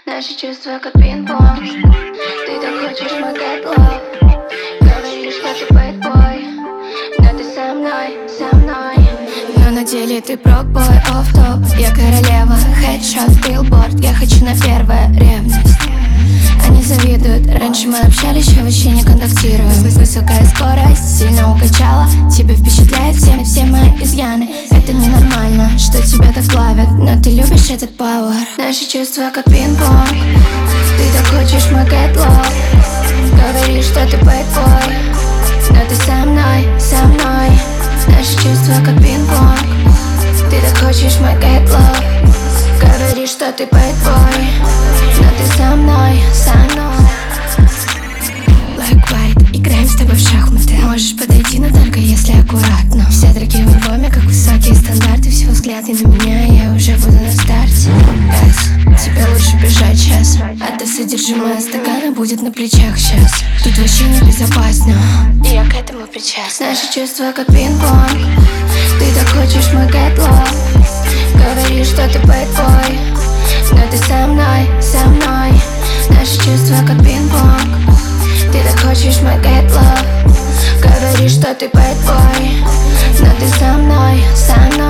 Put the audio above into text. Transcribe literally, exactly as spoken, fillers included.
Наши чувства как пинг-понг. Ты так хочешь мой get love. Говоришь, что ты bad boy, но ты со мной, со мной. Но на деле ты брок-бой, офф-топ. Я королева, хедшот, билборд. Я хочу на первое, ревность. Они завидуют, раньше мы общались, еще вообще не контактируем. Высокая скорость, сильно укачала. Тебя впечатляет все, все мои изъяны. Это ненормально, что тебя так плавят, но ты любишь этот пауэр. Наши чувства как пинг-понг. Ты так хочешь мой get love. Говоришь, что ты bad boy, но ты со мной, со мной. Наши чувства как пинг-понг. Ты так хочешь мой get love. Говоришь, что ты bad boy, но ты со мной, со мной. Black white, играем с тобой в шахматы. Можешь подойти, но только если аккуратно. Все треки в альбоме, как высокие стандарты. Всего взгляд не на меня, я уже буду на старте. S, тебе лучше бежать сейчас. А то содержимое стакана будет на плечах сейчас. Тут вообще небезопасно, и я к этому причастна. Наши чувства как пинг-понг. Ты так хочешь мой get love. Говоришь, что ты bad boy, но ты со мной, со мной. Наши чувства как пинг-понг. Ты так хочешь мой get love. Говоришь, что ты bad boy, но ты со мной, со мной.